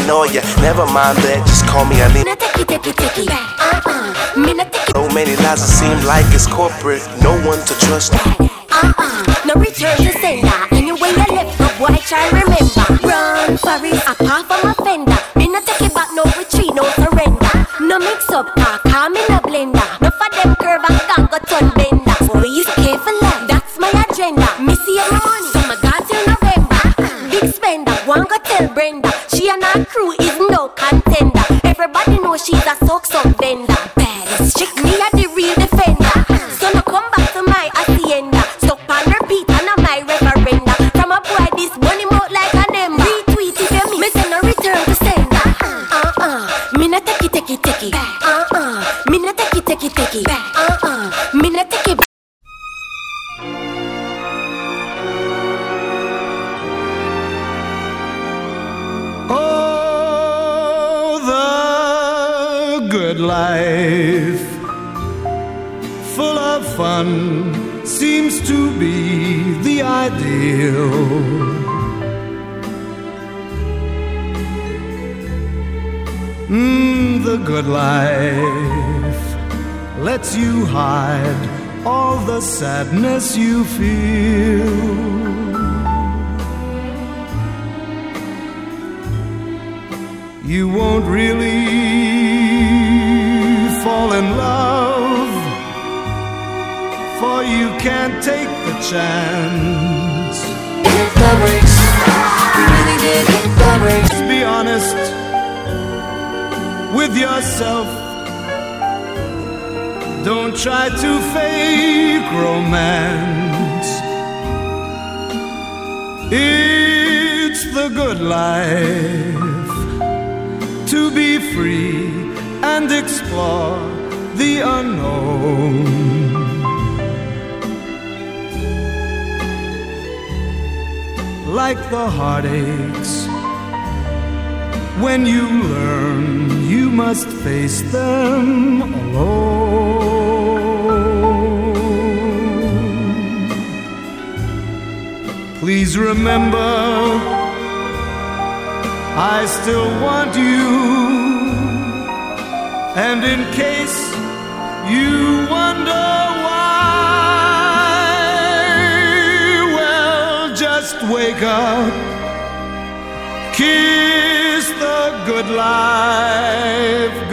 know ya. Never mind that, just call me Ali. So many lies, it seem like it's corporate. No one to trust. No return to sender. Anyway you left, no boy try remember. Run for it, apart from offender. Me no take it back, no retreat, no surrender. No mix up, calm in a blender. No for them curve and can't go turn bender. Boy, is careful like that's my agenda. Me see my money, so my got till November. Big spender, one go tell Brenda. She and her crew is no contender. Everybody know she's a soak vendor. Baddest chick, me a the real defender. So no come back to my hacienda. Stuck on repeat and I'm my referenda. From a boy this money out like an ember. Retweet if you me say no return to sender. Me no take it. Me no take it. Me no take it. Oh, the good life, full of fun, seems to be the ideal. The good life lets you hide all the sadness you feel. You won't really fall in love, for you can't take the chance. Hit the brakes, you really did hit the brakes. Just be honest with yourself. Don't try to fake romance. It's the good life to be free and explore the unknown. Like the heartaches, when you learn you must face them alone. Please remember, I still want you, and in case you wonder why, well, just wake up, kiss the good life